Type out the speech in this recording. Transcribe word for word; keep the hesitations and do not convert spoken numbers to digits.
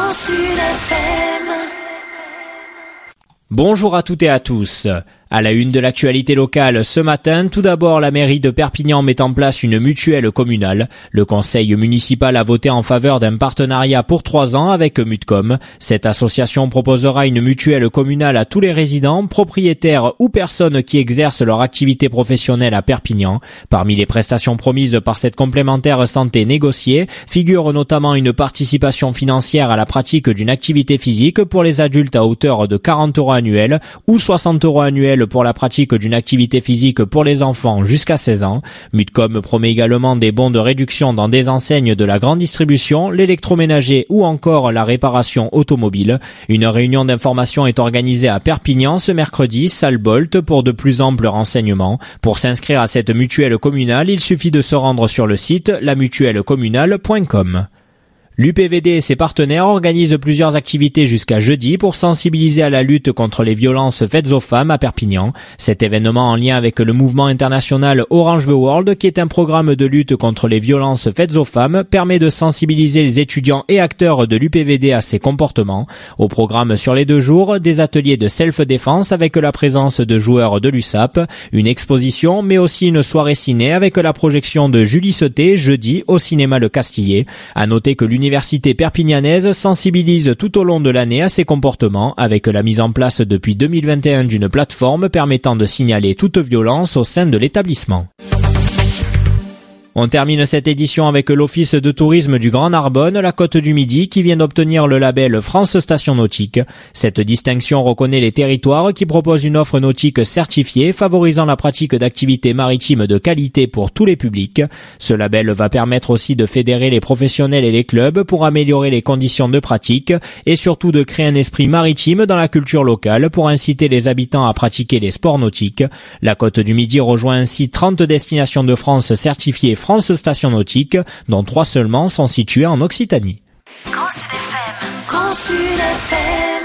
Grand Sud F M. Bonjour à toutes et à tous. À la une de l'actualité locale ce matin, tout d'abord la mairie de Perpignan met en place une mutuelle communale. Le conseil municipal a voté en faveur d'un partenariat pour trois ans avec Mutcom. Cette association proposera une mutuelle communale à tous les résidents, propriétaires ou personnes qui exercent leur activité professionnelle à Perpignan. Parmi les prestations promises par cette complémentaire santé négociée figure notamment une participation financière à la pratique d'une activité physique pour les adultes à hauteur de quarante euros annuels ou soixante euros annuels pour la pratique d'une activité physique pour les enfants jusqu'à seize ans. Mutcom promet également des bons de réduction dans des enseignes de la grande distribution, l'électroménager ou encore la réparation automobile. Une réunion d'information est organisée à Perpignan ce mercredi, salle Bolt, pour de plus amples renseignements. Pour s'inscrire à cette mutuelle communale, il suffit de se rendre sur le site la mutuelle communale point com. L'U P V D et ses partenaires organisent plusieurs activités jusqu'à jeudi pour sensibiliser à la lutte contre les violences faites aux femmes à Perpignan. Cet événement en lien avec le mouvement international Orange the World, qui est un programme de lutte contre les violences faites aux femmes, permet de sensibiliser les étudiants et acteurs de l'U P V D à ces comportements. Au programme sur les deux jours, des ateliers de self-défense avec la présence de joueurs de l'U S A P, une exposition, mais aussi une soirée ciné avec la projection de Julie Sauté jeudi au cinéma Le Castillet. À noter que l'Université L'université perpignanaise sensibilise tout au long de l'année à ces comportements avec la mise en place depuis deux mille vingt et un d'une plateforme permettant de signaler toute violence au sein de l'établissement. On termine cette édition avec l'Office de tourisme du Grand Narbonne, la Côte du Midi, qui vient d'obtenir le label France Station Nautique. Cette distinction reconnaît les territoires qui proposent une offre nautique certifiée, favorisant la pratique d'activités maritimes de qualité pour tous les publics. Ce label va permettre aussi de fédérer les professionnels et les clubs pour améliorer les conditions de pratique et surtout de créer un esprit maritime dans la culture locale pour inciter les habitants à pratiquer les sports nautiques. La Côte du Midi rejoint ainsi trente destinations de France certifiées France Station Nautique, dont trois seulement sont situées en Occitanie. Grand Sud F M. Grand Sud F M.